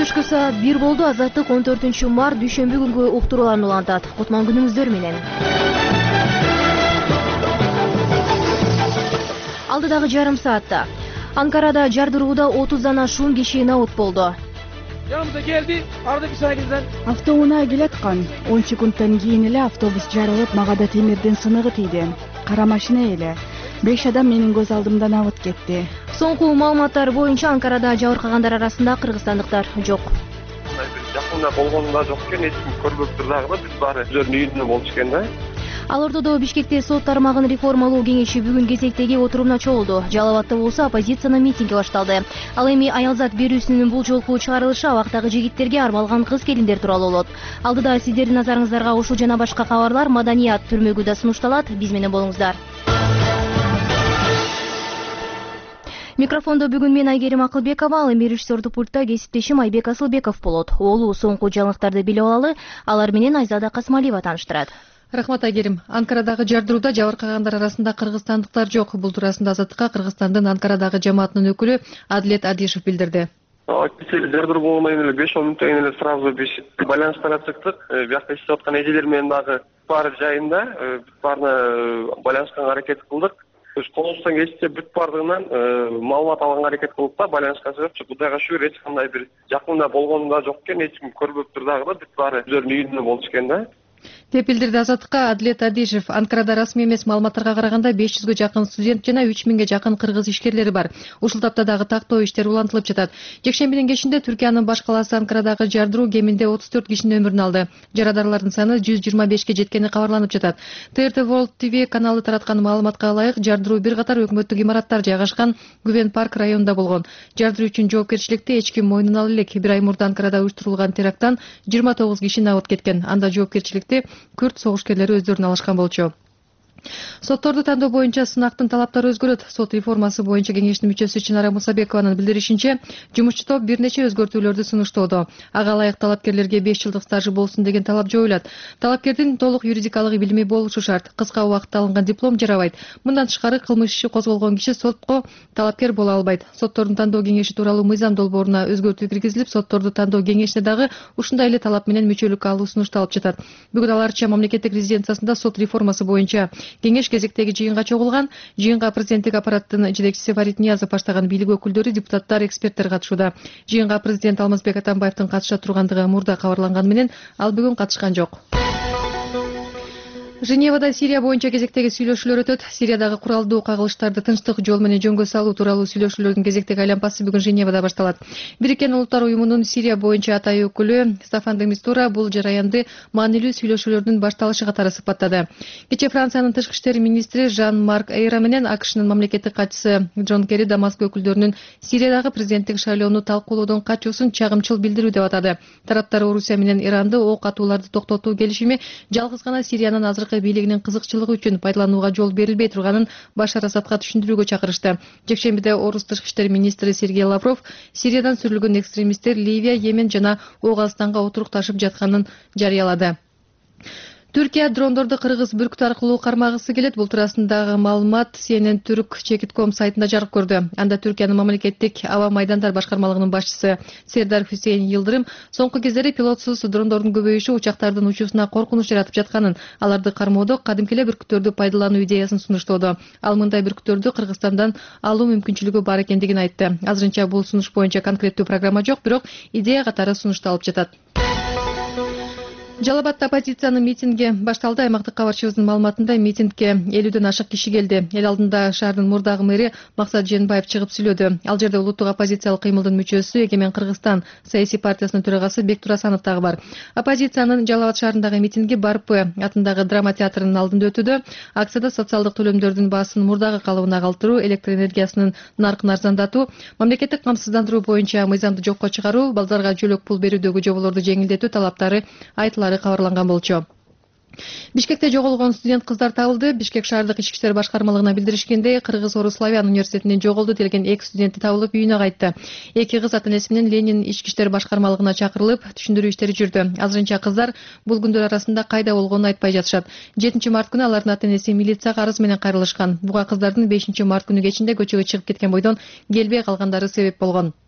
түшкү саат 1 болду. Азаттык 14-март дүйшөмбү күнгү уктурууларын улантат. Кутман күнүңүздөр менен. Алдыдагы жарым саатта Анкарада жардырууда 30-дан ашуун киши наут болду. Yanımıza geldi, arada bir saygıdan. Автоунаа келаткан. 10 секундтан кийин эле автобус жарылып, мага да темирдин сыныгы тийди. Кара машина эле. 5 адам менин көз алдымдан абыт кетти. Соңку маалыматтар боюнча Анкарада жабыркагандар арасында кыргызстандыктар жок. Жакында болгонунда жок экен, эч ким көрбөптүр дагы да, биз баары өздөрүнүн үйүндө болчу экен да. Ал ортодо Бишкекте сот тармагын реформалоо кеңеши бүгүн кезектеги отурумуна чогулду. Жалал абадта болсо оппозициянын митинги башталды. Ал эми аялзат берүүсүнүн бул жолку чыгарылышы абактагы жигиттерге армалган кыз-келиндер тууралуу болот. Алдыда сиздердин назарыңыздарга ушул жана башка кабарлар маданият түрмөгү да сунушталат. Биз менен болуңуздар. Микрофондо бүгүн мен Айгерим Акылбекова, ал эми режиссердук пультта кесиптешим Айбек Асылбеков болот. Олу соңку жаңылыктарды билип алалы, алар менен Айзада Касмалиева тааныштырат. Рахмат Айгерим. Анкарадагы жардырууда жабыркагандар арасында кыргызстандыктар жок. Бул туурасында Азаттыкка Кыргызстандын Анкарадагы жамаатынын өкүлү Адлет Адишев билдирди. Жардыруу болгондон кийин эле 5-10 мүнөттөн кийин эле сразу биз байланыштара чыктык. Биякта иштеп аткан эжелер менен дагы баары жайында, биз баарына байланышканга аракет кылдык. Колубуздан келишинче бүт баардыгынан маалымат алганга аракет кылдык да, байланышка чыгып, Кудайга шүгүр эч кандай бир жакында болгонунда жок экен, эч ким көрбөптүр дагы да, бүт баары өздөрүнүн үйүндө болчу экен да. Деп билдирди Азаттыкка Адлет Адишев. Анкарада расмий эмес маалыматтарга караганда 500гө жакын студент жана 3000ге жакын кыргыз ишкерлери бар. Ушул тапта дагы тактоо иштери улантылып жатат. Жекшембинин кечинде Түркиянын баш калаасы Анкарадагы жардыруу кеминде 34 кишинин өмүрүн алды. Жарадарлардын саны 125ге жеткени кабарланып жатат. TRT World TV каналы тараткан маалыматка ылайык, жардыруу бир катар өкмөттүк имараттар жайгашкан Гүвен парк районунда болгон. Жардыруу үчүн жоопкерчиликти эч ким мойнуна ала элек. Бир ай мурда Анкарада уюштурулган теракттан 29 киши абыт кеткен. Анда жоопкерчиликти күрд согушкерлери өздөрүнө алышкан болчу. Сотторду тандоо боюнча сынактын талаптары өзгөрөт. Сот реформасы боюнча кеңештин мүчөсү Чынара Мусабекованын билдиришинче, жумушчу топ бир нече өзгөртүүлөрдү сунуштоодо. Ага ылайык талапкерлерге 5 жылдык стажы болсун деген талап жоюлат. Талапкердин толук юридикалык билими болушу шарт. Кыска убакытта алынган диплом жарабайт. Мындан тышкары кылмыш иши козголгон киши сотко талапкер боло албайт. Соттордун тандоо кеңеши тууралуу мыйзам долбооруна өзгөртүү киргизилип, сотторду тандоо кеңешине дагы ушундай эле талап менен мүчөлүккө алуу сунушталып жатат. Бүгүн аларча мамлекеттик резиденциясында сот реформасы боюнча кеңеш кезектеги жыйынга чогулган. Жыйынга президенттик аппараттын жетекчиси Фарид Ниязов баштаган бийлик өкүлдөрү, депутаттар, эксперттер катышууда. Жыйынга президент Алмазбек Атамбаевдин катыша тургандыгы мурда кабарланганы менен ал бүгүн катышкан жок. Женевада Сирия боюнча кезектеги сүйлөшүүлөр өтөт. Сириядагы куралдуу кагылыштарды тынчтык жол менен жөнгө салуу тууралуу сүйлөшүүлөрдүн кезектеги айланпасы бүгүн Женевада башталат. Бириккен Улуттар уюмунун Сирия боюнча атайын өкүлү Стафан де Мистура бул жараянды маанилүү сүйлөшүүлөрдүн башталышы катары сыпаттады. Кечээ Франциянын тышкы иштер министри Жан-Марк Эйра менен АКШнын мамлекеттик катчысы Джон Керри Дамаск өкүлдөрүнүн Сириядагы президенттик шайлоону талкуулоодон качуусун чагымчыл билдирүү деп атады. Тараптар Орусия менен Иранды ок атууларды токтотуу келишими жалгыз гана Сириянын азыркы бийлигинин кызыкчылыгы үчүн пайдаланууга жол берилбей турганын Башар Асадка түшүндүрүүгө чакырышты. Жекшембиде Орус тышкы иштер министри Сергей Лавров Сириядан сүрүлгөн экстремисттер Ливия, Йемен жана Ооганстанга отурукташып жатканын жарыялады. Түркия дрондорду кыргыз бүркүтү аркылуу кармагысы келет. Бул туурасындагы маалымат CNN Türk Чекитком сайтында жарык көрдү. Анда Түркиянын мамлекеттик аба майдандар башкармалыгынын башчысы Сердар Хусейн Йылдырым соңку кездери пилотсуз дрондордун көбөйүшү учактардын учуусуна коркунуч жаратып жатканын, аларды кармоодо кадимки эле бүркүттөрдү пайдалануу идеясын сунуштоодо. Ал мындай бүркүттөрдү Кыргызстандан алуу мүмкүнчүлүгү бар экендигин айтты. Азырынча бул сунуш боюнча конкреттүү программа жок, бирок идея катары сунушталып жатат. Жалал Абадта оппозициянын митинги башталды. Аймактык кабарчыбыздын маалыматында митингге 50ден ашык киши келди. Эл алдында шаардын мурдагы мэри Максат Жээнбаев чыгып сүйлөдү. Ал жерде улуттук оппозициялык кыймылдын мүчөсү, Эгемен Кыргызстан саясий партиясынын төрагасы Бектур Асанов дагы бар. Оппозициянын Жалал Абад шаарындагы митинги Барпы атындагы драма театрынын алдында өтүүдө. Акцияда социалдык төлөмдөрдүн баасын мурдагы калыбына калтыруу, электр энергиясынын наркын арзандатуу, мамлекеттик камсыздандыруу боюнча мыйзамды жокко чыгаруу, балдарга жөлөк пул берүүдөгү жоболорду жеңилдетүү талаптары айтылары кабарланган болчу. Бишкекте жоголгон студент кыздар табылды. Бишкек шаардык ички иштер башкармалыгына билдиришкенде, Кыргыз-Орус Славян университетинен жоголду делген 2 студенти табылып үйүнө кайтты. 2 кыз ата-энеси менен Ленин ички иштер башкармалыгына чакырылып, түшүндүрүү иштери жүрдү. Азырынча кыздар бул күндөр арасында кайда болгонун айтпай жатышат. 7 март күнү алардын ата-энеси милицияга арыз менен кайрылышкан. Буга кыздардын 5 март күнү кечинде көчөгө чыгып кеткен бойдон келбей калгандары себеп болгон.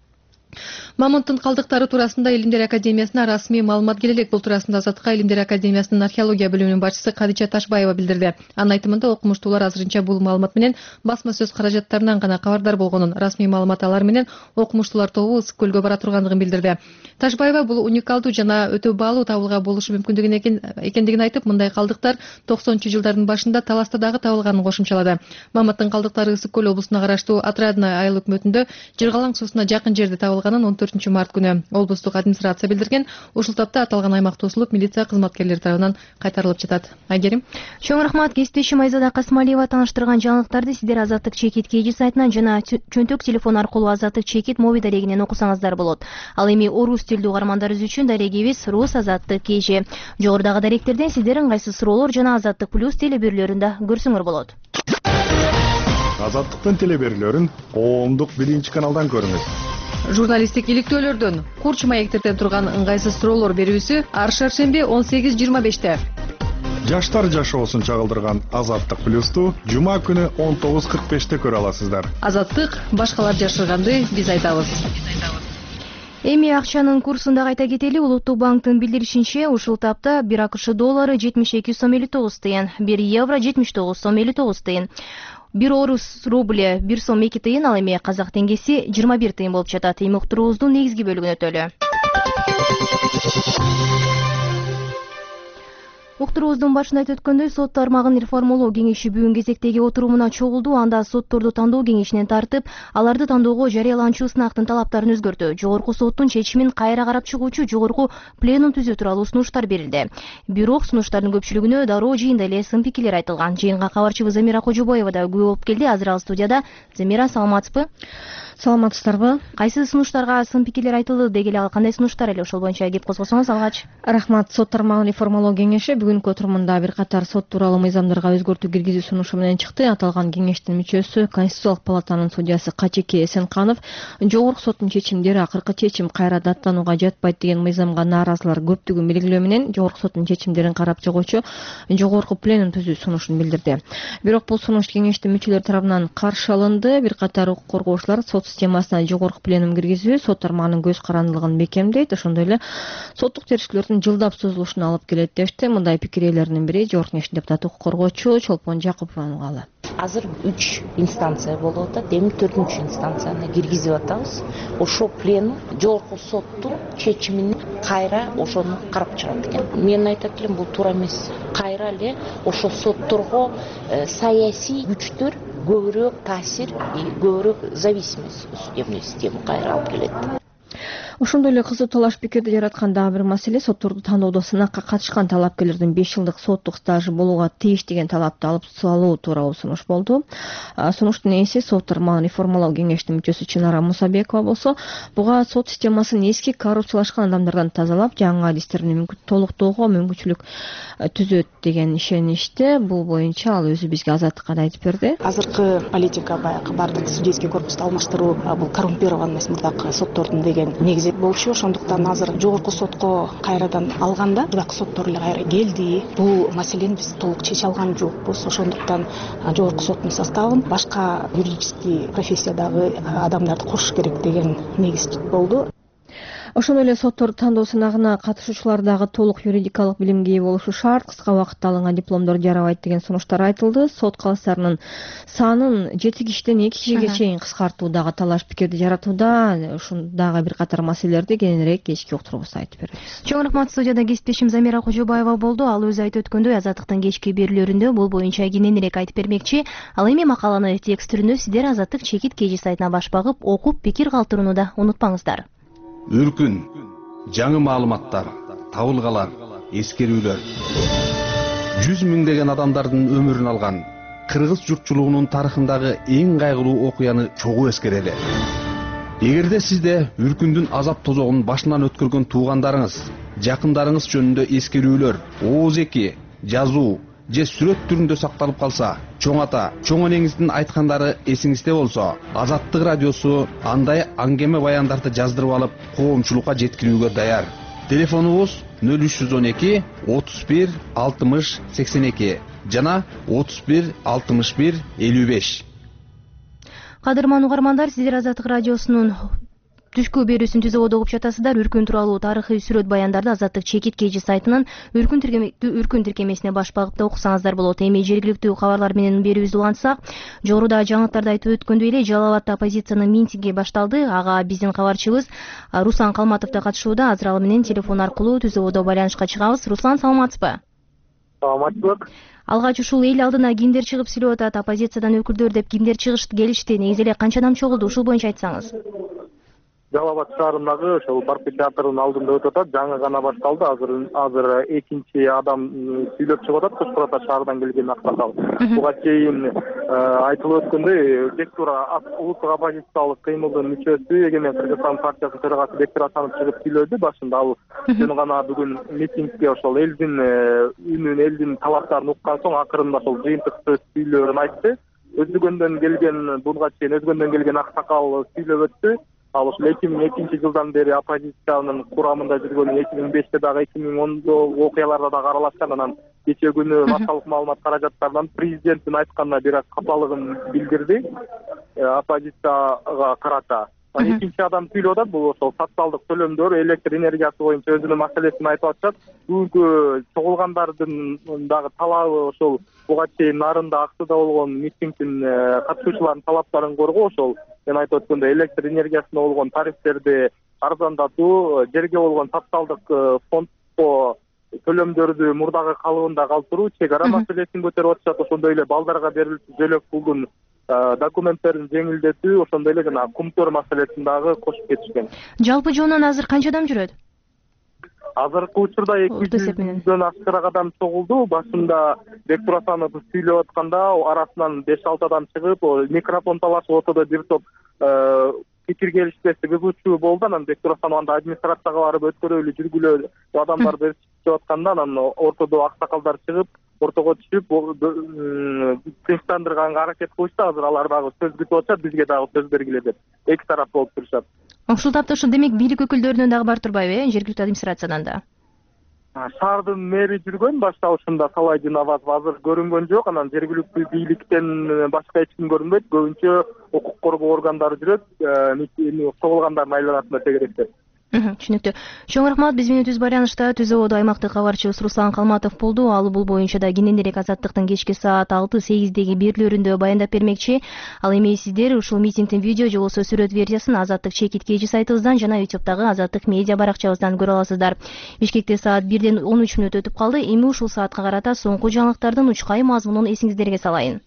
Мамонттун калдыктары туурасында Илимдер академиясына расмий маалымат келе элек. Бул туурасында Азаттыкка Илимдер академиясынын археология бөлүмүнүн башчысы Кадича Ташбаева билдирди. Анын айтымында окумуштуулар азырынча бул маалымат менен басма сөз каражаттарынан гана кабардар болгонун, расмий маалымат алар менен окумуштуулар тобу Ысык көлгө бара тургандыгын билдирди. Ташбаева бул уникалдуу жана өтө баалуу табылга болушу мүмкүндүгүн экендигин айтып, мындай калдыктар 90-жылдардын башында Таласта дагы табылганын кошумчалады. Мамонттун калдыктары Ысык көл облусуна караштуу Отрадное айыл өкмөтүндө Жыргалаң суусуна жакын жерде табылганын 14-март күнү облустук администрация билдирген. Ушул тапта аталган аймак тосулуп, милиция кызматкерлери тарабынан кайтарылып жатат. Айгерим. Чоң рахмат. Кесиптешим Айзада Касмалиева тааныштырган жаңылыктарды сиздер Азаттык Чекит KG сайтынан жана чөнтөк телефон аркылуу Азаттык Чекит мобиль дарегинен окусаңыздар болот. Ал эми орус тилдүү угармандарыбыз үчүн дарегибиз Рус Азаттык KG. Жогорудагы даректерден сиздер ыңгайсыз суроолор жана Азаттык плюс телеберүүлөрүндө көрсөңөр болот. Азаттыктын телеберүүлөрүн коомдук 1-каналдан көрүңүз. Журналисттик иликтөөлөрдөн, курч маектерден турган ыңгайсыз суроолор берүүсү ар шаршемби 18:25-те. Жаштар жашоосун чагылдырган Азаттык плюсту жума күнү 19:45-те көрө аласыздар. Азаттык башкалар жашырганды биз айтабыз. Эми акчанын курсун да айта кетели. Улуттук банктын билдиришинче, ушул тапта 1 АКШ доллары 72 сом 59 тыйын, 1 евро 79 сом 59 тыйын. 1 орус рубль 1 сом 2 тыйын, ал эми казак теңгеси 21 тыйын болуп жатат. Эми уктуруубуздун негизги бөлүгүнө өтөлү. Уктуруубуздун башында айтып өткөндөй, сот тармагын реформалоо кеңеши бүгүн кезектеги отурумуна чогулду. Анда сотторду тандоо кеңешинен тартып, аларды тандоого жарыяланчу сынактын талаптарын өзгөртүү, жогорку соттун чечимин кайра карап чыгуучу жогорку пленум түзүү тууралуу сунуштар берилди. Бирок сунуштардын көпчүлүгүнө дароо жыйында эле сын пикирлер айтылган. Жыйынга кабарчыбыз Замира Кожобоева да күбө болуп келди. Азыр ал студияда. Замира, саламатсызбы? Саламатсыздарбы? Кайсы сунуштарга сын пикирлер айтылды дегеле, ал кандай сунуштар эле, ошол боюнча кеп козгосоңуз алгач. Рахмат. Сот тармагын реформалоо кеңеши бүгүнкү отурумунда бир катар сот тууралуу мыйзамдарга өзгөртүү киргизүү сунушу менен чыкты. Аталган кеңештин мүчөсү Конституциялык палатанын судьясы Качеке Эсенканов жогорку соттун чечимдери акыркы чечим кайра даттанууга жатпайт деген мыйзамга нааразылар көптүгүн белгилөө менен жогорку соттун чечимдерин карап чыгуучу жогорку пленум түзүү сунушун билдирди. Бирок бул сунуш кеңештин мүчөлөрү тарабынан каршы алынды. Бир катар укук коргоочулар сот системасына жогорку пленум киргизүү сот тармагынын көз карандылыгын бекемдейт, ошондой эле соттук териштирүүлөрдүн жылдап созулушуна алып келет дешти. Мындай пикир ээлеринин бири жогорку кеңештин депутаты укук коргоочу Чолпон Жакупованын угалы. Азыр 3 инстанция болуп атат, эми 4-инстанцияны киргизип атабыз. Ошо пленум жогорку соттун чечимин кайра ошону карап чыгат экен. Мен айтат элем, бул туура эмес. Кайра эле ошо сотторго саясий күчтөр көбүрөөк таасир, көбүрөөк зависимость судебный система кайра алып келет. Ошондой эле кызуу талаш пикирди жараткан дагы бир маселе сотторду тандоодо сынакка катышкан талапкерлердин 5 жылдык соттук стажы болууга тийиш деген талапты алып салуу тууралуу сунуш болду. Сунуштун ээси сот тармагын реформалоо кеңештин мүчөсү Чынара Мусабекова болсо, буга сот системасын эски коррупциялашкан адамдардан тазалап, жаңы адистерин толуктоого мүмкүнчүлүк түзөт деген ишеничте. Бул боюнча ал өзү бизге Азаттыкка да айтып берди. Азыркы политика баягы бардык судейский корпусту алмаштыруу, бул коррумпирован эмес мурдакы соттордун деген негизи болчу. Ошондуктан азыр жогорку сотко кайрадан алганда мурдакы соттор эле кайра келди. Бул маселени биз толук чече алган жокпуз. Ошондуктан жогорку соттун составын башка юридический профессиядагы адамдарды кошуш керек деген негиз болду. Ошондой эле соттор тандоо сынагына катышуучулар дагы толук юридикалык билимге ээ болушу шарт, кыска убакытта алынган дипломдор жарабайт деген сунуштар айтылды. Сот калыстарынын санын 7 кишиден 2 кишиге чейин кыскартуу дагы талаш пикирди жаратууда. Ушундагы бир катар маселелерди кийинирээк кечки уктуруубузда айтып беребиз. Чоң рахмат. Студияда кесиптешим Замира Кожобаева болду. Ал өзү айтып өткөндөй, Азаттыктын кечки берүүлөрүндө бул боюнча кененирээк айтып бермекчи. Ал эми макаланы текст түрүндө сиздер Азаттык Чекит KG сайтына баш багып, окуп пикир калтырууну да унутпаңыздар. Үркүн, жаңы маалыматтар, табылгалар, эскерүүлөр. 100 миңдеген адамдардын өмүрүн алган кыргыз журтчулугунун тарыхындагы эң кайгылуу окуяны чогуу эскерели. Эгерде сизде үркүндүн азап тозогун башынан өткөргөн туугандарыңыз, жакындарыңыз жөнүндө эскерүүлөр, ооз эки, жазуу же сүрөт түрүндө сакталып калса, чоң ата, чоң энеңиздин айткандары эсиңизде болсо, Азаттык радиосу андай аңгеме баяндарды жаздырып алып, коомчулукка жеткирүүгө даяр. Телефонубуз 0312 31 60 82 жана 31 61 55. Кадырман угармандар, сиздер Азаттык радиосунун Түшкү берүүсүн түзөп угуп жатасыздар. Үркүн тууралуу тарыхый сүрөт баяндарды Азаттык чекит KG сайтынын үркүн тиркемесине баш багып окусаңыздар болот. Эми жергиликтүү кабарлар менен берүүбүздү улантсак, жогоруда жаңылыктарда айтып өткөндөй эле Жалал абадта оппозициянын митинги башталды. Ага биздин кабарчыбыз Руслан Калматов да катышууда. Азыр ал менен телефон аркылуу түзөбодо байланышка чыгабыз. Руслан, саламатсызбы? Саламатсызбы. Алгач ушул эл алдына кимдер чыгып сүйлөп атат, оппозициядан өкүлдөр деп кимдер келишти, негизи эле канча адам чогулду, ушул боюнча айтсаңыз. Жалал абад шаарындагы ошол Барпы театрынын алдында өтүп атат. Жаңы гана башталды. Азыр экинчи адам сүйлөп чыгып атат. Кош Курата шаарынан келген аксакал. Буга чейин айтылып өткөндөй, Бектура улуттук оппозициялык кыймылдын мүчөсү, Эгемен Кыргызстан партиясынын төрагасы Бектур Асанов чыгып сүйлөдү. Башында ал жөн гана бүгүн митингге ошол элдин үнүн, элдин талаптарын уккан соң акырында ошол жыйынтык сөз сүйлөөрүн айтты. Өзгөндөн келген аксакал сүйлөп өттү. Ал ошол 2002 жылдан бери оппозициянын курамында жүргөн, 2005-те дагы 2010 окуяларда дагы аралашкан. Анан кечээ күнү башкалык маалымат каражаттарынан президенттин айтканына бир аз капалыгын билдирди оппозицияга карата. Экинчи адам сүйлөп атат. Бул ошол социалдык төлөмдөр, электр энергиясы боюнча өзүнүн маселесин айтып атышат. Бүгүнкү чогулгандардын дагы талабы ошол буга чейин нарында Аксуда болгон митингдин катышуучуларынын талаптарын коргоо, ошол мен айтып өткөндөй электр энергиясына болгон тарифтерди арзандатуу, жерге болгон социалдык фондко төлөмдөрдү мурдагы калыбында калтыруу, чек ара маселесин көтөрүп атышат. Ошондой эле балдарга берилчү жөлөк пулдун документтерин жеңилдетүү, ошондой эле жана кумтөр маселесин дагы кошуп кетишкен. Жалпы жоонон азыр канча адам жүрөт? Азыркы учурда 200дөн ашыгыраак адам чогулду. Башында Бектур Асанов сүйлөп атканда арасынан 5-6 адам чыгып, микрофон талашып ортодо бир топ пикир келишпешти кызуучу болду. Анан Бектур Асанов анда администрацияга барып өткөрөлү жүргүлө адамдарды деп атканда, анан ортодо аксакалдар чыгып, ортого түшүп тынчтандырганга аракет кылышты. Азыр алар дагы сөз күтүп атышат, бизге дагы сөз бергиле деп. Эки тарап болуп турушат. Ушул тапта ошо демек бийлик өкүлдөрүнөн дагы бар турбайбы, жергиликтүү администрациядан да? Шаардын мэри жүргөн, башталышында Салайдын Авазов азыр көрүнгөн жок. Анан жергиликтүү бийликтен башка эч ким көрүнбөйт. Көбүнчө укук коргоо органдары жүрөт, чогулгандардын айланасында тегеректеп. Түшүнүктүү. Чоң рахмат. Биз менен түз байланышта түзөбодо аймактык кабарчыбыз Руслан Калматов болду. Ал бул боюнча да кененирээк Азаттыктын кечки саат 6-8деги берүүлөрүндө баяндап бермекчи. Ал эми сиздер ушул митингдин видео же болбосо сүрөт версиясын Азаттык чекит KG сайтыбыздан жана YouTube'дагы Азаттык медиа баракчабыздан көрө аласыздар. Бишкекте саат 1ден 13 мүнөт өтүп калды. Эми ушул саатка карата соңку жаңылыктардын учкай мазмунун эсиңиздерге салайын.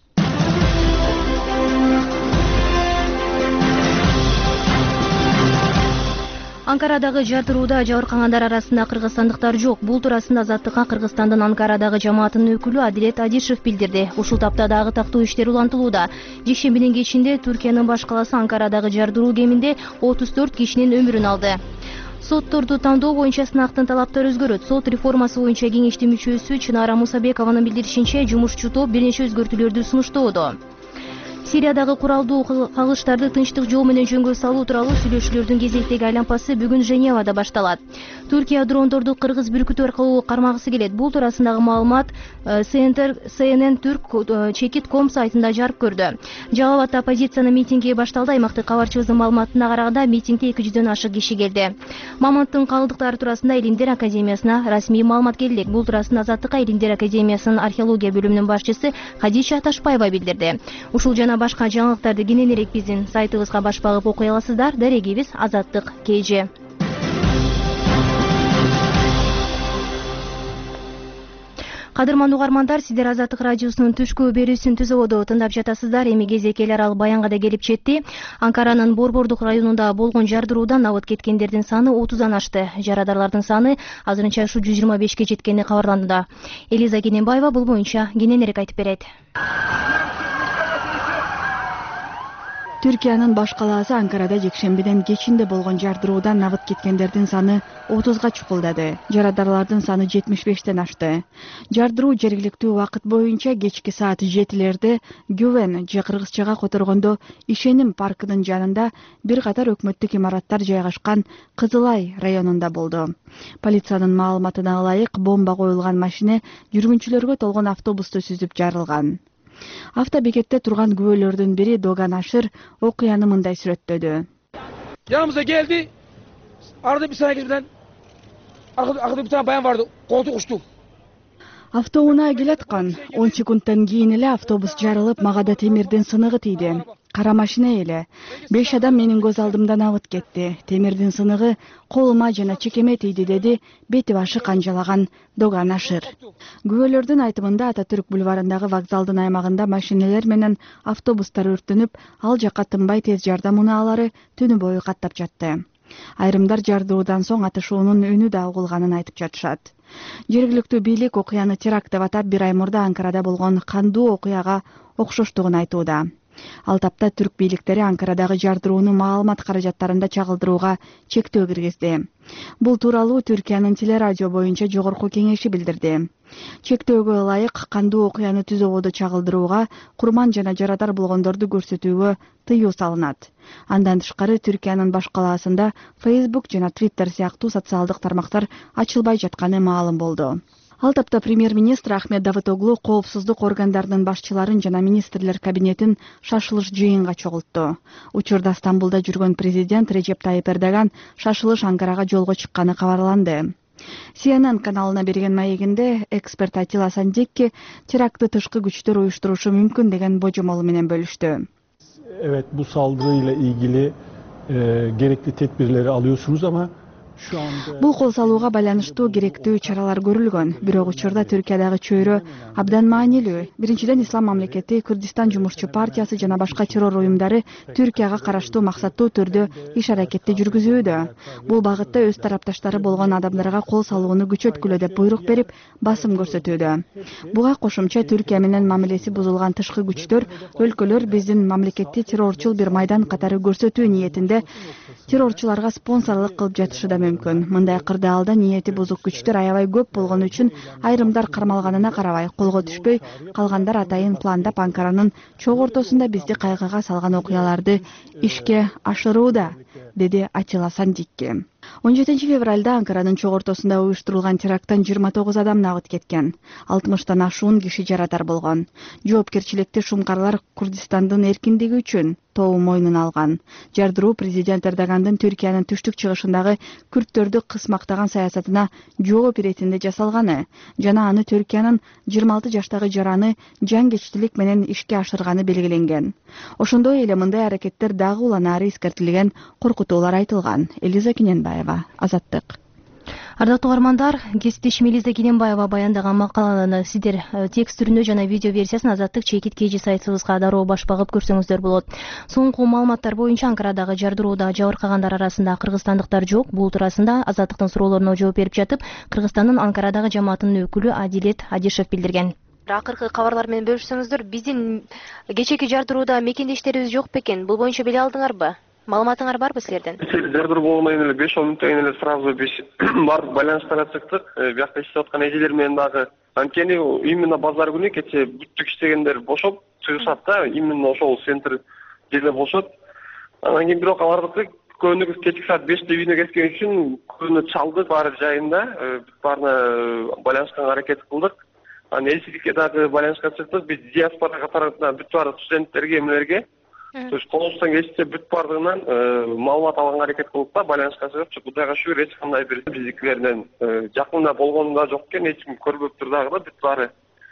Анкарадагы жартырууда жабыркагандар арасында кыргызстандыктар жок. Бул туурасында Азаттыкка Кыргызстандын Анкарадагы жамаатынын өкүлү Адилет Адишев билдирди. Ушул тапта дагы тактоо иштери улантылууда. Жекшембинин кечинде Түркиянын баш каласы Анкарадагы жардыруу кеминде 34 кишинин өмүрүн алды. Сотторду тандоо боюнча сынактын талаптары өзгөрөт. Сот реформасы боюнча кеңештин мүчөсү Чынара Мусабекованын билдиришинче, жумушчу топ бир нече өзгөртүүлөрдү сунуштоодо. Сириядагы куралдуу кагылыштарды тынчтык жол менен жөнгө салуу тууралуу сүйлөшүүлөрдүн кезектеги айланпасы бүгүн Женевада башталат. Туркия дрондорду кыргыз бүркүтү аркылуу кармагысы келет. Бул туурасындагы маалымат CNN Türk Чекит.com сайтында жарык көрдү. Жалал абадта оппозициянын митинги башталды. Аймактык кабарчыбыздын маалыматына караганда митингде 200дөн ашык киши келди. Мамонттун калдыктары туурасында Илимдер академиясына расмий маалымат келди. Бул туурасында Азаттыкка Илимдер академиясынын археология бөлүмүнүн башчысы Кадиша Ташпаева билдирди. Ушул жана башка жаңылыктарды кененирээк биздин сайтыбызга баш багып окуй аласыздар. Дарегибиз Азаттык KG. Кадырман угармандар, сиздер Азаттык радиосунун түшкү берүүсүн түзөбодо тыңдап жатасыздар. Эми кезек эл аралык баянга да келип жетти. Анкаранын Борбордук районунда болгон жардыруудан абыт кеткендердин саны 30дан ашты. Жарадарлардын саны азырынча ушу 125ке жеткени кабарланды. Элиза Кененбаева бул боюнча кененирээк айтып берет. Түркиянын баш калаасы Анкарада жекшембиден кечинде болгон жардыруудан абыт кеткендердин саны 30га чукулдады. Жарадарлардын саны 75тен ашты. Жардыруу жергиликтүү убакыт боюнча кечки саат 7лерде Гювен же кыргызчага которгондо Ишеним паркынын жанында бир катар өкмөттүк имараттар жайгашкан Кызылай районунда болду. Полициянын маалыматына ылайык, бомба коюлган машина жүргүнчүлөргө толгон автобусту сүзүп жарылган. Автобекетте турган күбөлөрдүн бири Доган Ашыр окуяны мындай сүрөттөдү. Yanımıza geldi. Arada bir saniye birden arkada bir tane bayan vardı. Koltuk uçtu. Автоунаа келаткан 10 секундтан кийин эле автобус жарылып, мага да темирдин сыныгы тийди. Кара машина эле. 5 адам менин көз алдымдан агып кетти. Темирдин сыныгы колума жана чекеме тийди, деди бети башы канжалаган Доган Ашир. Күбөлөрдүн айтымында Ататүрк бульварындагы вокзалдын аймагында машиналар менен автобустар өрттөнүп, ал жакка тынбай тез жардам унаалары түнү бою каттап жатты. Айрымдар жардыруудан соң атышуунун үнү да угулганын айтып жатышат. Жергиликтүү бийлик окуяны теракт деп атап, бир ай мурда Анкарада болгон кандуу окуяга окшоштугун айтууда. Ал тапта түрк бийликтери Анкарадагы жардырууну маалымат каражаттарында чагылдырууга чектөө киргизди. Бул тууралуу Түркиянын телерадио боюнча жогорку кеңеши билдирди. Чектөөгө ылайык кандуу окуяны түз ободо чагылдырууга, курман жана жарадар болгондорду көрсөтүүгө тыюу салынат. Андан тышкары Түркиянын баш калаасында Facebook жана Twitter сыяктуу социалдык тармактар ачылбай жатканы маалым болду. Ал тапта премьер-министр Ахмет Давытоглу коопсуздук органдарынын башчыларын жана министрлер кабинетин шашылыш жыйынга чогултту. Учурда Стамбулда жүргөн президент Режеп Тайип Эрдоган шашылыш Анкарага жолго чыкканы кабарланды. CNN каналына берген маегинде эксперт Атила Сандикки терактты тышкы күчтөр уюштурушу мүмкүн деген божомол менен бөлүштү. Evet, bu saldırıyla ilgili gerekli tedbirleri alıyorsunuz ama şu anda... Бул кол салууга байланыштуу керектүү чаралар көрүлгөн. Бирок учурда Түркиядагы чөйрө абдан маанилүү. Биринчиден, Ислам мамлекети, Кыргызстан жумушчу партиясы жана башка террор уюмдары Түркияга караштуу максаттуу түрдө иш аракетти жүргүзүүдө. Бул багытта өз тарапташтары болгон адамдарга кол салууну күчөткүлө деп буйрук берип, басым көрсөтүүдө. Буга кошумча Түркия менен мамилеси бузулган тышкы күчтөр, өлкөлөр биздин мамлекетти террорчул бир майдан катары көрсөтүү ниетинде террорчуларга спонсорлук кылып жатышы да мүмкүн. Мындай кырдаалда ниети бузук күчтөр аябай көп болгон үчүн айрымдар кармалганына карабай колго түшпөй, калгандар атайын пландап Анкаранын чок ортосунда бизди кайгыга салган окуяларды ишке ашырууда, деди Атила Сандикки. 17 февралда Анкаранын чок ортосунда уюштурулган теракттан 29 адам нагыт кеткен. 60тан ашуун киши жарадар болгон. Жоопкерчиликти шумкарлар Курдистандын эркиндиги үчүн тобу мойнуна алган. Жардыруу президент Эрдогандын Түркиянын түштүк чыгышындагы күрттөрдү кысмактаган саясатына жооп иретинде жасалганы жана аны Түркиянын 26 жаштагы жараны жангечтилик менен ишке ашырганы белгиленген. Ошондой эле мындай аракеттер дагы уланары эскертилген, коркутуулар айтылган. Элиза Кененбаева, Азаттык. Ардактуу угармандар, кесиптешим Элиза Кененбаева баяндаган макаланы сиздер текст түрүндө жана видео версиясын Азаттык чекит KG сайтыбызга дароо баш багып көрсөңүздөр болот. Соңку маалыматтар боюнча Анкарадагы жардырууда жабыркагандар арасында кыргызстандыктар жок. Бул туурасында Азаттыктын суроолоруна жооп берип жатып, Кыргызстандын Анкарадагы жамаатынын өкүлү Адилет Адишев билдирген. Акыркы кабарлар менен бөлүшсөңүздөр, биздин кечээки жардырууда мекендештерибиз жок бекен. Бул боюнча биле алдыңарбы? Маалыматыңар барбы силерден? Жардыруу болгондон эле 5-10 мүнөттөн кийин эле сразу биз бардык байланыштар чыктык. Биякта иштеп аткан эжелер менен дагы анткени именно базар күнү кечээ бүттүк иштегендер бошоп чыгышат да, именно ошол центр жерде болушат. Анан кийин бирок алардыкы көбүнүк кечки саат 5-те үйүнө кеткен үчүн көбүнө чалдык, баары жайында, баарына байланышканга аракет кылдык. Анан элчиликке дагы байланышка чыктык. Биз диаспора катарында бүт баары студенттерге, эмелерге колубуздан келишинче бүт баардыгынан маалымат алганга аракет кылып да байланышка чыгып, Кудайга шүгүр эч кандай бир биздикилерден жакында болгону да жок экен, эч ким көрбөптүр дагы да, бүт баары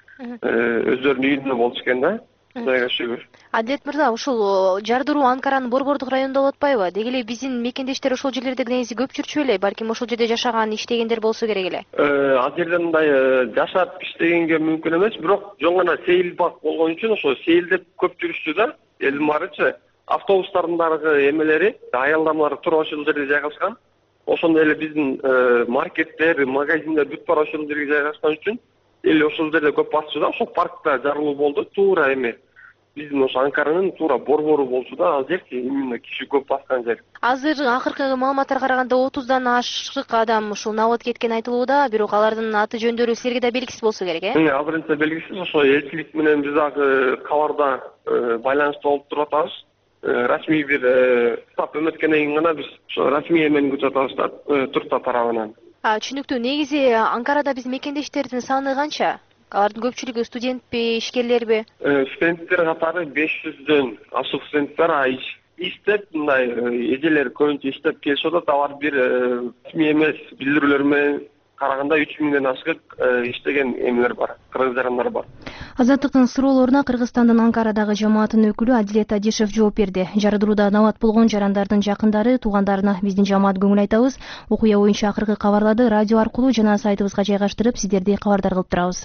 өздөрүнүн үйүндө болчу экен да. Кудайга шүгүр. Адилет мырза, ушул жардыруу Анкаранын Борбордук районунда болуп атпайбы? Деги эле биздин мекендештер ошол жерлерде негизи көп жүрчү эле, балким ошол жерде жашаган, иштегендер болсо керек эле. Ал жерде мындай жашап иштегенге мүмкүн эмес, бирок жөн гана сейил бак болгон үчүн ошо сейилдеп көп жүрүштү да. Элдин баарычы автобустардагы эмелери, аялдамалары туура ошол жерде жайгашкан. Ошондой эле биздин маркеттер, магазиндер бүт баары ошол жерге жайгашкан үчүн эл ошол жерде көп басчу да. Ошол паркта жарылуу болду, туура эми биздин ошо Анкаранын туура борбору болчу да, ал жерчи именно киши көп баскан жер. Азыр акыркы маалыматтарга караганда 30дан ашык адам ушул набат кеткен айтылууда, бирок алардын аты жөндөрү силерге да белгисиз болсо керек, э? Азырынча белгисиз. Ошо элчилик менен биз дагы кабарда байланышта болуп туруп атабыз. Расмий бир стап өмөткөндөн кийин гана биз ошо расмий эмени күтүп атабыз да, Түркия тарабынан. Түшүнүктүү. Негизи Анкарада биз мекендештердин саны канча? Алардын көпчүлүгү студентпи, ишкерлерби? Студенттер катары 500дөн ашык студенттер, иштеп мындай эжелер көбүнчө иштеп келишип атат. Алар бир ресми эмес билдирүүлөр менен караганда 3000ден ашык иштеген эмелер бар, кыргыз жарандар бар. Азаттыктын суроолоруна Кыргызстандын Анкарадагы жамаатынын өкүлү Адилет Адишев жооп берди. Жардырууда набат болгон жарандардын жакындары, туугандарына биздин жамаат көңүл айтабыз. Окуя боюнча акыркы кабарларды радио аркылуу жана сайтыбызга жайгаштырып, сиздерди кабардар кылып турабыз.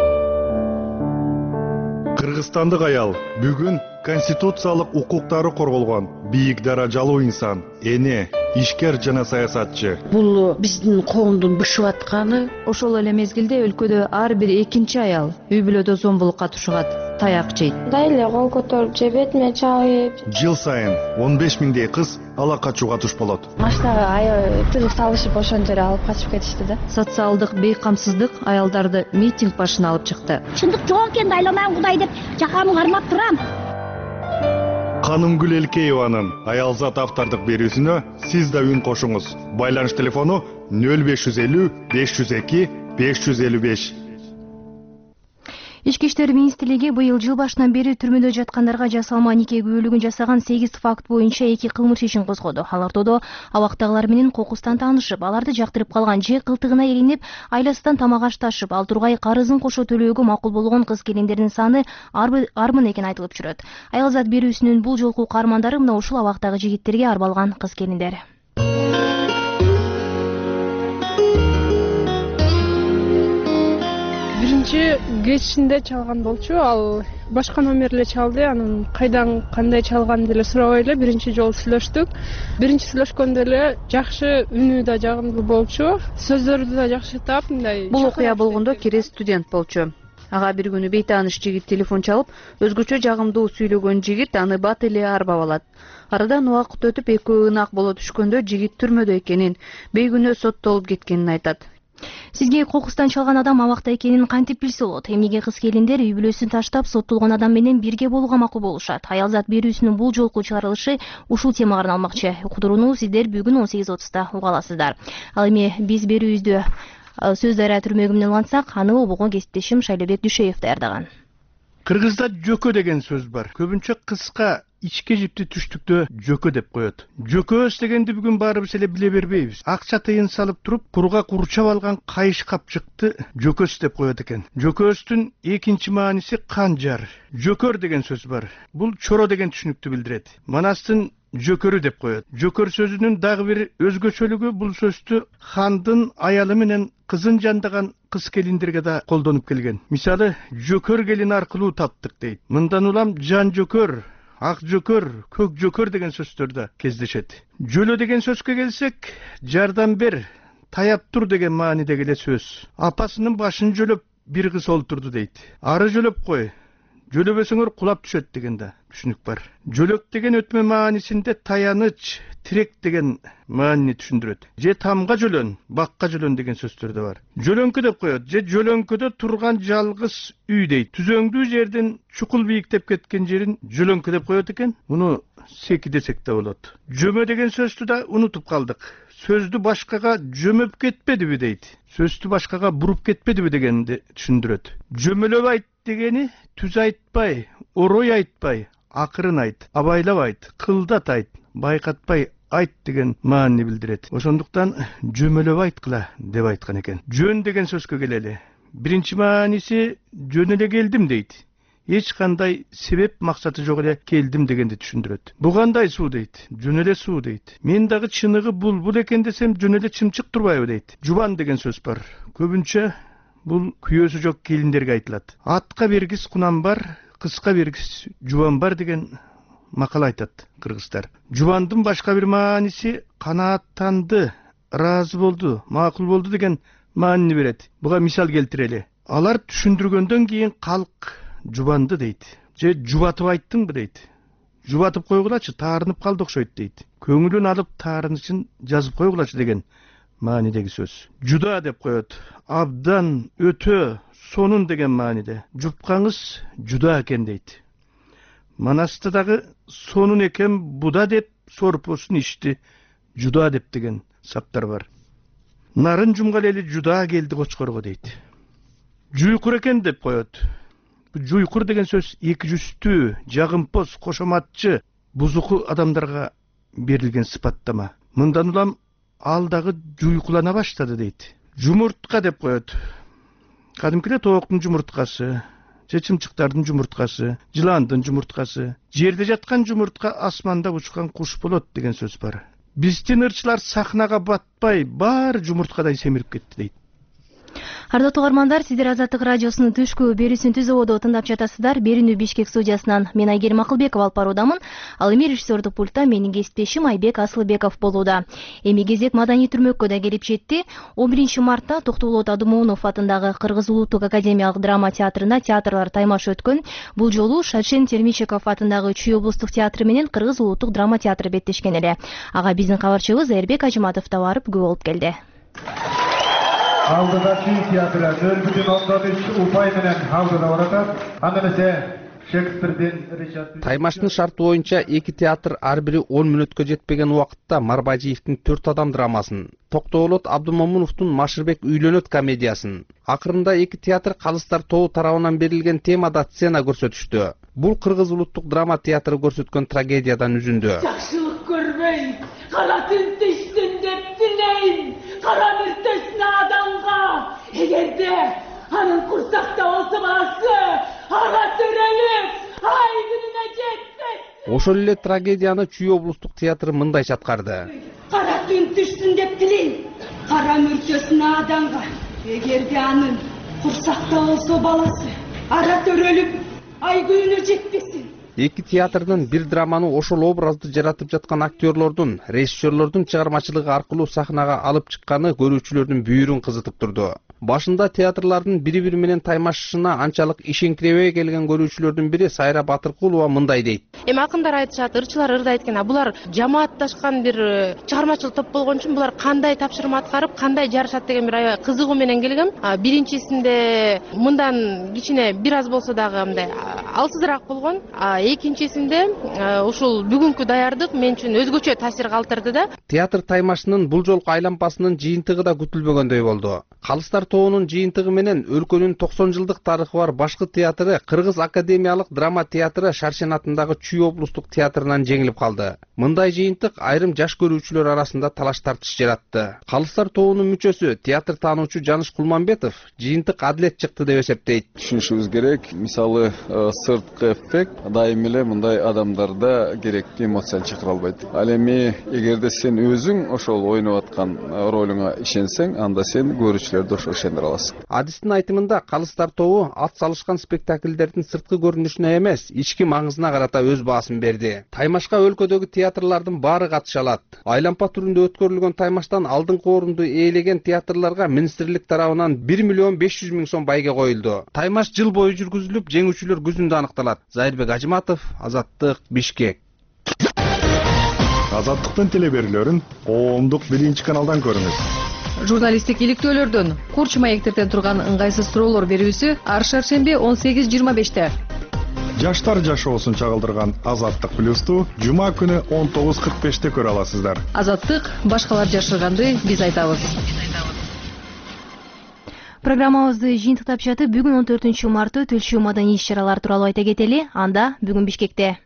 Кыргызстандык аял бүгүн конституциялык укуктары корголгон бийик даражалуу инсан, эне, ишкер жана саясатчы. Бул биздин коомдун бышып атканы. Ошол эле мезгилде өлкөдө ар бир экинчи аял үй бүлөдө зомбулукка тушугат, таяк жейт. Дайле кол көтөрүп же бетиме чабып. Жыл сайын 15 миңдей кыз ала качууга туш болот. Машинага аябай тыгып салышып ошон жерге алып качып кетишти да. Социалдык бейкамсыздык аялдарды митинг башына алып чыкты. Чындык жок экен, дайламайм Кудай деп жакамды кармап турам. Канымгүл Элкееванын Аялзат автордук берүүсүнө сиз да үн кошуңуз. Байланыш телефону 0550 502 555. Ички иштер министрлиги быйыл жыл башынан бери түрмөдө жаткандарга жасалма нике күбөлүгүн жасаган 8 факт боюнча 2 кылмыш ишин козгоду. Ал ортодо абактагылар менен кокустан таанышып, аларды жактырып калган же кылтыгына илинип, айласынан тамак аш ташып, ал тургай карызын кошо төлөөгө макул болгон кыз келиндердин саны армын экени айтылып жүрөт. Аялзат берүүсүнүн бул жолку каармандары мына ушул абактагы жигиттерге арбалган кыз келиндер. Биринчи кечинде чалган болчу, ал башка номер эле чалды, анан кайдан кандай чалганын деле сурабай эле биринчи жолу сүйлөштүк. Биринчи сүйлөшкөндө эле жакшы, үнү да жагымдуу болчу, сөздөрү да жакшы таап, мындай. Бул окуя болгондо Кире студент болчу. Ага бир күнү бейтааныш жигит телефон чалып, өзгөчө жагымдуу сүйлөгөн жигит аны бат эле арбап алат. Арадан убакыт өтүп экөө ынак боло түшкөндө жигит түрмөдө экенин, бейгүнөө соттолуп кеткенин айтат. Сизге кокустан чалган адам абакта экенин кантип билсе болот? Эмнеге кыз келиндер үй бүлөсүн таштап соттолгон адам менен бирге болууга макул болушат? Аялзат берүүсүнүн бул жолку чыгарылышы ушул темага арналмакчы. Уктурууну сиздер бүгүн 18:30 уга аласыздар. Ал эми биз берүүбүздү сөз дарыя түрмөгү менен улантсак, аны обого кесиптешим Шайлебек Дүшеев даярдаган. Кыргызда жөкө деген сөз бар. Көбүнчө кыска ичке жипти түштүктө жөкө деп коет. Жөкөс дегенди бүгүн баарыбыз эле биле бербейбиз. Акча тыйын салып туруп, курга курчап алган кайыш капчыкты жөкөс деп коет экен. Жөкөстүн экинчи мааниси канжар. Жөкөр деген сөз бар. Бул чоро деген түшүнүктү билдирет. Манастын жөкөрү деп коет. Жөкөр сөзүнүн дагы бир өзгөчөлүгү бул сөздү хандын аялы менен кызын жандаган кыз келиндерге да колдонуп келген. Мисалы, жөкөр келин аркылуу таптык дейт. Мындан улам жан жөкөр, ак жөкөр, көк жөкөр деген сөздөр да кездешет. Жөлө деген сөзгө келсек, жардам бер, таяп тур деген маанидеги эле сөз. Апасынын башын жөлөп бир кыз олтурду дейт. Ары жөлөп кой, жөлөбөсөңөр кулап түшөт деген да түшүнүк бар. Жөлөк деген өтмө маанисинде таяныч, тирек деген маанини түшүндүрөт. Же тамга жөлөн, бакка жөлөн деген сөздөр да бар. Жөлөңкө деп коет, же жөлөңкөдө турган жалгыз үй дейт. Түзөңдүү жерден чукул бийиктеп кеткен жерин жөлөңкө деп коет экен. Муну секи десек да болот. Жөмө деген сөздү да унутуп калдык. Сөздү башкага жөмөп кетпедиби дейт. Сөздү башкага буруп кетпедиби дегенди түшүндүрөт. Жөмөлөп айт дегени түз айтпай, орой айтпай, акырын айт, абайлап айт, кылдат айт, байкатпай айт деген маанини билдирет. Ошондуктан жөмөлөп айткыла деп айткан экен. Жөн деген сөзгө келели. Биринчи мааниси жөн эле келдим дейт. Эч кандай себеп максаты жок эле келдим дегенди түшүндүрөт. Бу кандай суу дейт? Жөн эле суу дейт. Мен дагы чыныгы булбул экен десем жөн эле чымчык турбайбы дейт. Жубан деген сөз бар. Көбүнчө бул күйөөсү жок келиндерге айтылат. Атка бергис кунан бар, кызга бергис жубан бар деген макал айтат кыргыздар. Жубандын башка бир мааниси канааттанды, ыраазы болду, макул болду деген маанини берет. Буга мисал келтирели. Алар түшүндүргөндөн кийин калк жубанды дейт. Же жубатып айттыңбы дейт. Жубатып койгулачы, таарынып калды окшойт дейт. Көңүлүн алып таарынышын жазып койгулачы деген маанидеги сөз. Жуда деп коет. Абдан, өтө, сонун деген мааниде. Жупкаңыз жуда экен дейт. Манаста дагы сонун экен буда деп сорпосун ичти, жуда деп деген саптар бар. Нарын жумгал эли жуда келди кочкорго дейт. Жуйкур экен деп коет. Жуйкур деген сөз эки жүздүү, жагымпоз, кошоматчы, бузуку адамдарга берилген сыпаттама. Мындан улам ал дагы жуйкулана баштады дейт. Жумуртка деп коет. Кадимкиде тооктун жумурткасы, чечимчиктардын жумурткасы, жыландын жумурткасы, жерде жаткан жумуртка асманда учкан куш болот деген сөз бар. Биздин ырчылар сахнага батпай, баары жумурткадай семирип кетти дейт. Ардактуу угармандар, сиздер Азаттык радиосунун түшкү берүүсүн түз ободо тыңдап жатасыздар. Берүүнү Бишкек студиясынан мен Айгерим Акылбекова алып баруудамын. Ал эми режиссердук пультта менин кесиптешим Айбек Асылбеков болууда. Эми кезек маданий түрмөккө да келип жетти. 11 мартта Токтогулот Адумонов атындагы Кыргыз Улуттук академиялык драма театрында театрлар таймаш өткөн. Бул жолу Шадшен Термичеков атындагы Чүй облустук театры менен Кыргыз Улуттук драма театры беттешкен эле. Ага биздин кабарчыбыз Эрбек Ажыматов да барып күбө болуп келди. Алдыда Чүй театры 0,3 упай менен алдыда баратат. Анда эсе Шекспирдин Ричард. Таймаштын шарты боюнча эки театр ар бири 10 мүнөткө жетпеген убакытта Марбажиевдин 4 адам драмасын, Токтогулот Абдумомуновдун Машырбек үйлөнөт комедиясын, акырында эки театр Калыстар тобу тарабынан берилген темада сцена көрсөтүштү. Бул Кыргыз Улуттук драма театры көрсөткөн трагедиядан үзүндү. Жакшылык көрбөй, кара түн түштүн деп билейин. Кара мүртөсүн адамга, эгерде анын курсакта болсо баласы, ага төрөлүп, ай күнүнө жетпес. Ошол эле трагедияны Чүй облустук театры мындай аткарды. Кара түн түштүн деп билейин. Кара мүртөсүн адамга, эгерде анын курсакта болсо баласы, ага төрөлүп, ай күнүнө жетпесин. Эки театрдын бир драманы ошол образды жаратып жаткан актерлордун, режиссерлордун чыгармачылыгы аркылуу сахнага алып чыкканы көрүүчүлөрдүн бүйүрүн кызытып турду. Башында театрлардын бири-бири менен таймашышына анчалык ишеңкиребей келген көрүүчүлөрдүн бири Сайра Батыркулова мындай дейт. Эми акындар айтышат, ырчылар ырдайт экен, а булар жамаатташкан бир чыгармачыл топ болгон үчүн булар кандай тапшырма аткарып, кандай жарышат деген бир аябай кызыгуу менен келгем. Биринчисинде мындан кичине бир аз болсо дагы мындай алсызыраак болгон. Экинчисинде ушул бүгүнкү даярдык мен үчүн өзгөчө таасир калтырды да. Театр таймашынын бул жолку айланпасынын жыйынтыгы да күтүлбөгөндөй болду. Калыстар тобунун жыйынтыгы менен өлкөнүн 90 жылдык тарыхы бар башкы театры Кыргыз академиялык драма театры Шаршен атындагы Чүй облустук театрынан жеңилип калды. Мындай жыйынтык айрым жаш көрүүчүлөр арасында талаш тартыш жаратты. Калыстар тобунун мүчөсү, театр таануучу Жаныш Кулманбетов жыйынтык адилет чыкты деп эсептейт. Түшүнүшүбүз керек, мисалы сырткы эффект дайым эле мындай адамдарда керектүү эмоцияны чакыра албайт. Ал эми эгерде сен өзүң ошол ойноп аткан ролуңа ишенсең, анда сен көрүүчүлөрдү ошол ишендире аласың. Адистин айтымында Калыстар тобу ат салышкан спектакльдердин сырткы көрүнүшүнө эмес, ички маңызына карата өз баасын берди. Таймашка өлкөдөгү театрлардын баары катыша алат. Айланпа түрүндө өткөрүлгөн таймаштан алдыңкы орунду ээлеген театрларга министрлик тарабынан 1,5 миллион сом байге коюлду. Таймаш жыл бою жүргүзүлүп, жеңүүчүлөр күзүндө аныкталат. Айбек Ажыматов, Азаттык, Бишкек. Азаттыктын телеберүүлөрүн коомдук 1-каналдан көрүңүз. Журналисттик иликтөөлөрдөн, курч маектерден турган ыңгайсыз суроолор берүүсү ар шаршемби 18:25-те. Жаштар жашоосун чагылдырган Азаттык плюсту жума күнү 19:45-те көрө аласыздар. Азаттык башкалар жашырганды биз айтабыз. Программабызды жыйынтыктап жатып, бүгүн 14 марты Төлшүү маданий иш-чаралар тууралуу айта кетели. Анда бүгүн Бишкекте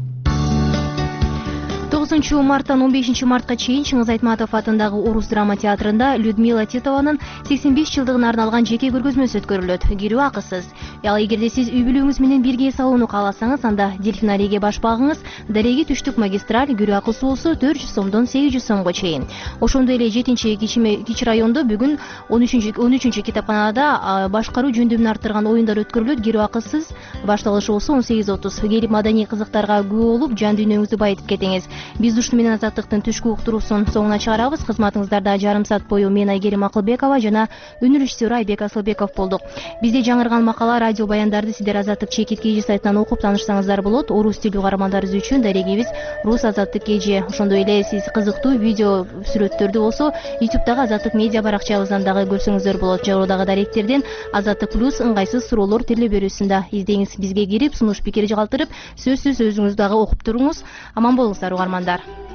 9 марттан 15 мартка чейин Чыңгыз Айтматов атындагы Орус драма театрында Людмила Титованын 85 жылдыгына арналган жеке көргөзмөсү өткөрүлөт. Кирүү акысыз. Ал эгерде сиз үй бүлөңүз менен бирге салууну кааласаңыз, анда Дельфинариге баш багыңыз. Дареги түштүк магистраль кирүү акысы болсо 400 сомдон 800 сомго чейин. Ошондой эле 7-кичи райондо бүгүн 13 китапканада башкаруу жөндөмүн арттырган оюндар өткөрүлөт. Кирүү акысыз. Башталышы болсо 18:30. Келип маданий кызыктарга күбө болуп, жан дүйнөңүздү байытып кетиңиз. Биз ушуну менен Азаттыктын түшкү уктуруусун соңуна чыгарабыз. Кызматыңыздарда жарым саат бою мен Айгерим Акылбекова жана өнөр режиссеру Айбек Асылбеков болдук. Бизде жаңырган макала, радио баяндарды сиздер Азаттык чекит KG сайтынан окуп таанышсаңыздар болот. Орус тилдүү каармандарыбыз үчүн дарегибиз Рус Азаттык KG. Ошондой эле сиз кызыктуу видео сүрөттөрдү болсо YouTube'дагы Азаттык медиа баракчабыздан дагы көрсөңүздөр болот. Жогорудагы даректерден Азаттык плюс ыңгайсыз суроолор телеберүүсүндө издеңиз. Бизге кирип, сунуш пикир калтырып, сөзсүз өзүңүз дагы окуп туруңуз. Аман болуңуздар угармандар.